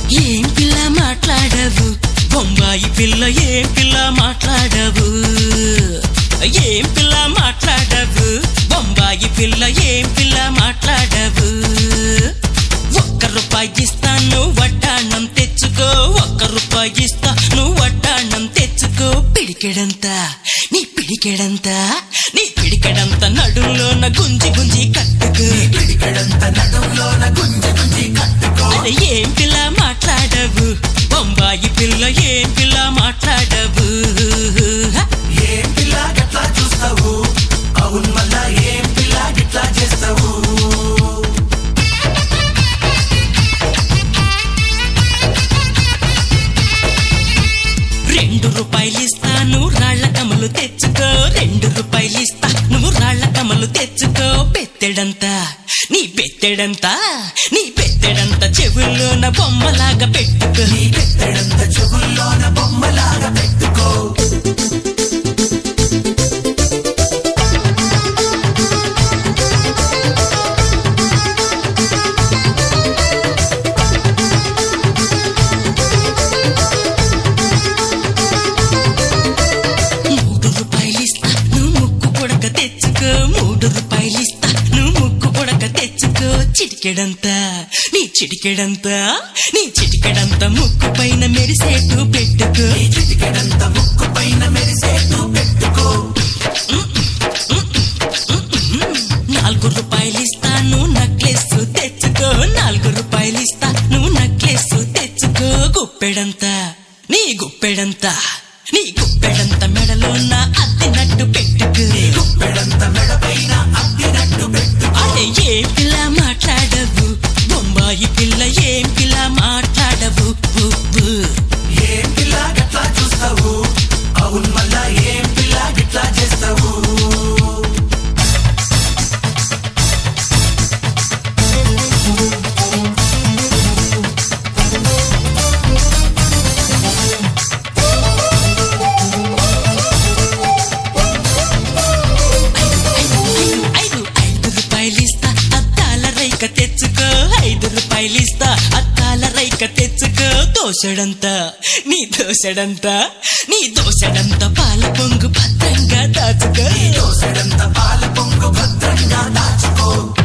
ఏం పిల్ల మాట్లాడవు బొంబాయి పిల్ల ఏం పిల్ల మాట్లాడవు ఏం పిల్ల మాట్లాడవు బొంబాయి పిల్ల ఏం పిల్ల మాట్లాడవు ₹1 ఇస్తాను వడ్డాణం తెచ్చుకో ₹1 ఇస్తా నువ్వు వడ్డాణం తెచ్చుకో పిడికెడంతా నీ పిడికెడంతా నీ పిడికెడంతా నడుంలోన గుంజి గుంజి కట్టుకో పిడికెడంతా నడుంలోన గుంజి గుంజి కట్టుకో అరే ఏం పిల్ల మాట్లాడవు బొంబాయి పిల్ల ఏం పిల్ల మాట్లాడవు ఏం పిల్ల గట్లా చూస్తావు అవును మళ్ళా ఏం పిల్ల గిట్లా చేస్తావు ₹2 ఇస్తాను రాళ్ల కమలు తెచ్చుకో ₹2 ఇస్తా నువ్వు రాళ్ల కమలు తెచ్చుకో బెత్తెడంతా నీ బెత్తెడంతా నీ బెత్తెడంతా చెవుల్లోన బొమ్మలాగా పెట్టుకో నీ బెత్తెడంతా చెవుల్లోన బొమ్మలాగా పెట్టుకో ₹3 ఇస్తా నువ్వు ముక్కు పొడక తెచ్చుకో ₹3 ఇస్తా నువ్వు ముక్కు పొడక తెచ్చుకో చిటికెడంతా నీ చిటికెడంతా నీ చిటికెడంతా ముక్కు పైన మెరిసేటు పెట్టుకో నీ చిటికెడంతా ముక్కు పైన మెరిసేట్టు పెట్టుకో ₹4 ఇస్తాను నక్లెస్ తెచ్చుకో ₹4 ఇస్తా నువ్వు నక్లెస్ తెచ్చుకో గుప్పెడంతా నీ గుప్పెడంతా నీ గుప్పెడంతా మెడలోన అద్దినట్టు పెట్టుకో నీ గుప్పెడంతా మెడ పైన అద్దినట్టు పెట్టుకో అరే ఏం పిల్ల మాట్లాడవు బొంబాయి పిల్ల ఏం పిల్ల మాట్లాడవు ఏం పిల్ల గట్లా చూస్తావు అవును మళ్ళా ఏం పిల్ల గిట్లా చేస్తావు ₹5 ఇస్తా అద్దాల రైక తెచ్చుకో ₹5 ఇస్తా అద్దాల రైక తెచ్చుకో దోసెడంతా నీ దోసెడంతా నీ దోసెడంతా పాల పొంగు భద్రంగా దాచుకో నీ దోసెడంతా పాల పొంగు భద్రంగా దాచుకో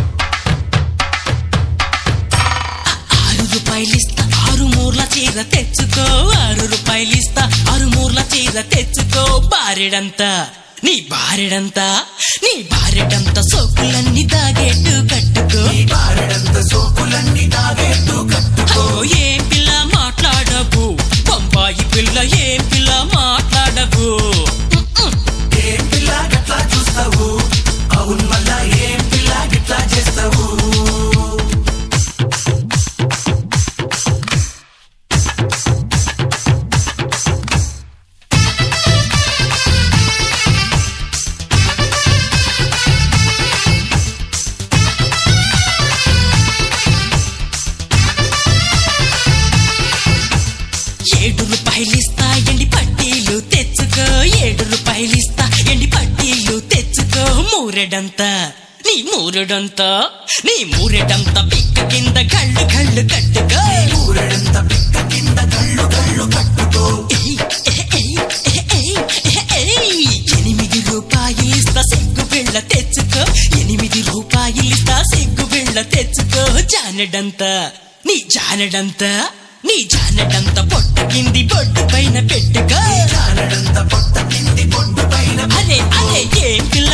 ₹6 ఇస్తా 6 మూర్ల చీర తెచ్చుకో ₹6 ఇస్తా 6 మూర్ల చీర తెచ్చుకో బారెడంతా నీ బారెడంతా నీ బారెడంతా సోకులన్నీ దాగేట్టు కట్టుకో నీ బారెడంతా సోకులన్నీ దాగేట్టు కట్టుకో ఏం పిల్ల మాట్లాడవు బొంబాయి పిల్ల ఏం పిల్ల మాట్లాడవు ఏం పిల్ల గట్లా చూస్తావు అవును మళ్ళా ఏం పిల్ల గిట్లా చేస్తావు ₹7 ఇస్తా ఎండి పట్టీలు తెచ్చుకో ₹7 ఇస్తా ఎండి పట్టీలు తెచ్చుకో మూరెడంతా నీ మూరెడంతా నీ మూరెడంతా పిక్క కింద కళ్ళు కళ్ళు కట్టుకో ఊరెడంతా పిక్క కింద కళ్ళు కళ్ళు కట్టుకో ₹8 ఇస్తా సిగ్గు బిళ్ళ తెచ్చుకో ₹8 ఇస్తా సిగ్గు బిళ్ళ తెచ్చుకో జానెడంతా నీ జానెడంతా నీ జానెడంతా పొట్ట కింది బొడ్డు పైన పెట్టుకో జానడంతా పొట్ట కింది బొడ్డు పైన అరే అరే ఏం పిల్ల